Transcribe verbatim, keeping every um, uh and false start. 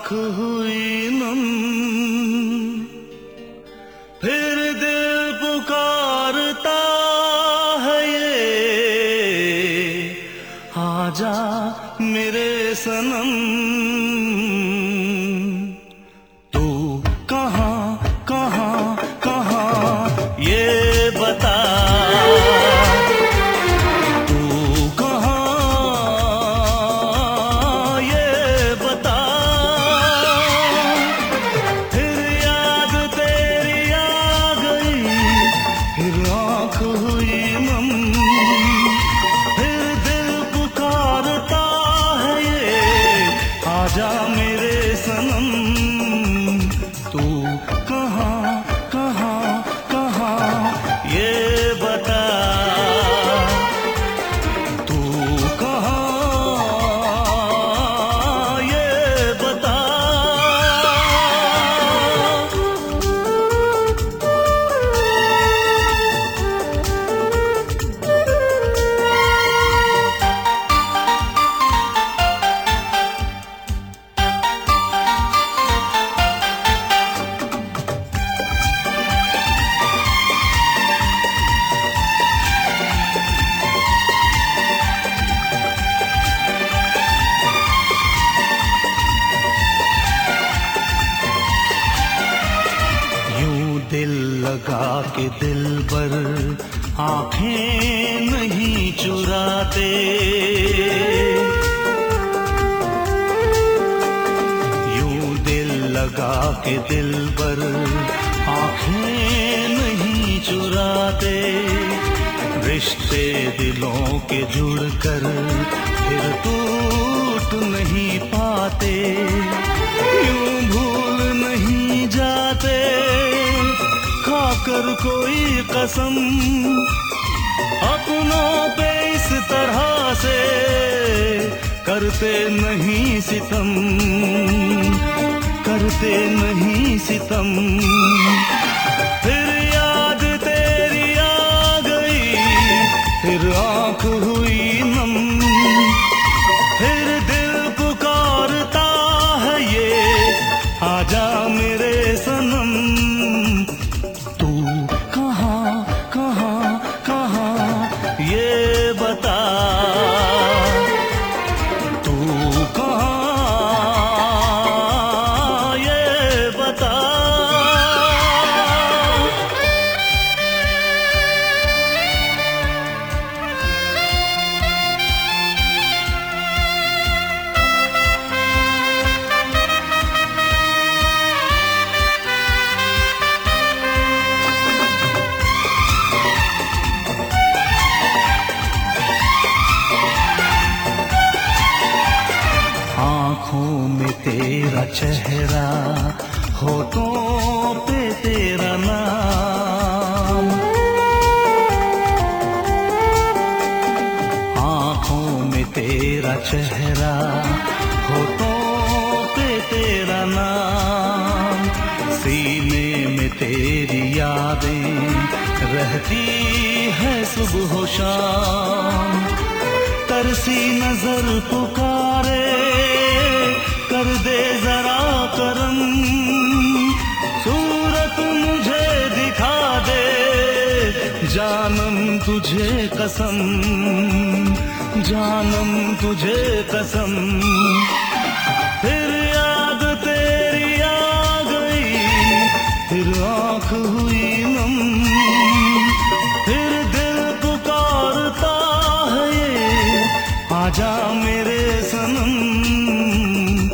आँख हुई नम, फिर दिल पुकारता है ये, आजा मेरे सनम। तू कहाँ कहाँ कहाँ ये बता, आजा मेरे सनम। तू कहाँ कहाँ कहाँ ये बता, तू कहाँ ये बता। दिल लगा के दिल पर आंखें नहीं चुराते, यूं दिल लगा के दिल पर आंखें नहीं चुराते। रिश्ते दिलों के जुड़कर फिर टूट नहीं पाते, यूं भूल नहीं जाते खाकर कोई कसम। अपनों पे इस तरह से करते नहीं सितम, करते नहीं सितम। फिर याद तेरी आ गई, फिर आँख हुई नम, फिर दिल पुकारता है ये, आजा मेरे सनम। तू कहाँ कहाँ कहाँ ये बता, तू कहाँ ये बता। आँखों में तेरा चेहरा, होठों पे तेरा नाम, आँखों में तेरा चेहरा, होठों पे तेरा नाम। सीने में तेरी यादें रहती है सुबह शाम। तरसी नजर पुकारे, कर दे जरा करम, सूरत मुझे दिखा दे, जानम तुझे कसम, जानम तुझे कसम। फिर याद तेरी आ गई, फिर आँख हुई नम, फिर दिल पुकारता है ये, आजा मेरे सनम।